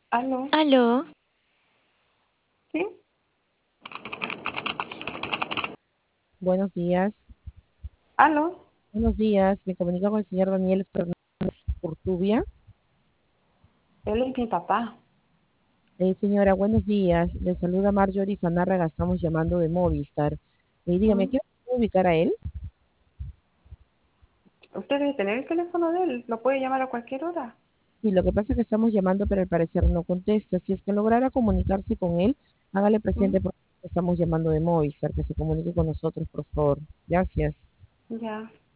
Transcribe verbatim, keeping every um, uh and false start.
¿Aló? Aló, ¿Sí? Buenos días. ¿Aló? Buenos días. Me comunico con el señor Daniel Fernández Urtubia. Él es mi papá. Eh, señora, buenos días. Le saluda Marjorie Fanárraga. Estamos llamando de Movistar. Y dígame, Mm. ¿qué puedo ubicar a él? Usted debe tener el teléfono de él. Lo puede llamar a cualquier hora. Sí, lo que pasa es que estamos llamando, pero al parecer no contesta. Si es que lograra comunicarse con él, hágale Mm. presente porque estamos llamando de Movistar, que se comunique con nosotros, por favor. Gracias. Ya.